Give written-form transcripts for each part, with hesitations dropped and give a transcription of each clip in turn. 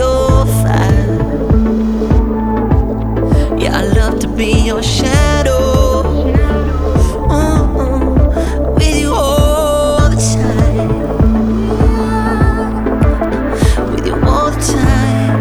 your fire. Yeah, I love to be your shadow. With you all the time. With you all the time.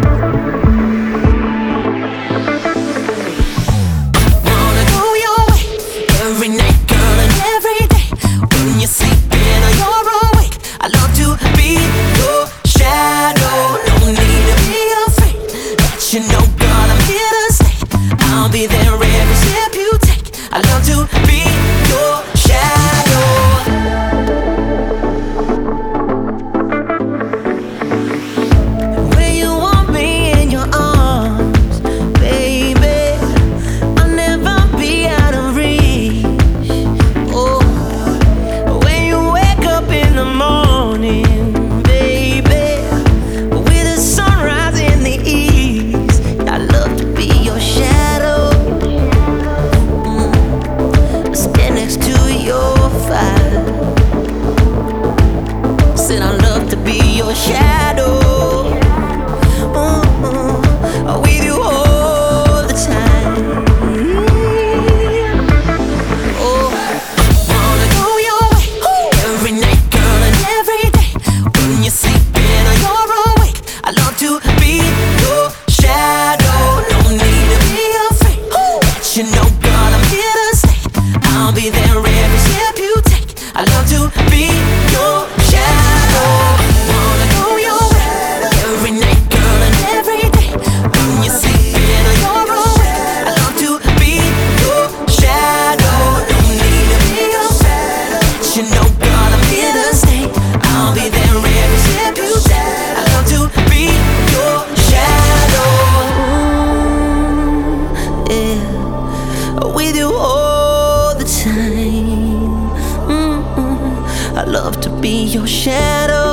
Wanna go your way every night, girl, and every day. When you're sleeping or you're awake, I love to be your shadow. No need to be afraid. Let you know, girl, I'm here to stay. I'll be there every step you take. I love to be your shadow. When you want me in your arms, baby, I'll never be out of reach. Oh, when you wake up in the morning, baby, with the sunrise in the east, I love to be your shadow. Stand next to your fire. Said I love to be your shadow. With you all the time. Oh, wanna go your way every night, girl, and every day. When you're sleeping or you're awake, I love to be your shadow. No need to be afraid. Let you know, girl, I'm here to stay. I'll be there every step you take. I love to be your shadow. Wanna go your way every night, girl, and every day. When you're sleeping or you're awake, I love to be your shadow. No need to be afraid. Let you know, girl, I'm here to stay. I'll be there every step you take. I love to be your shadow. Yeah, with you all the time. I love to be your shadow.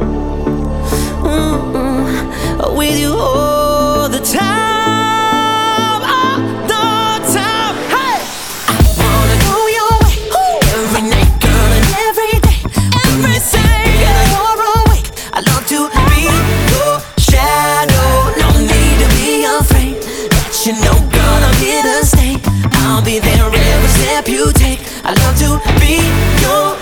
With you all the time. All the time. Hey, I wanna go your way every night, girl, and every day. Every day you're awake, I love to be your shadow. No need to be afraid. Let you know, girl, I'm here to stay. I'll be there every step you take. I love to be your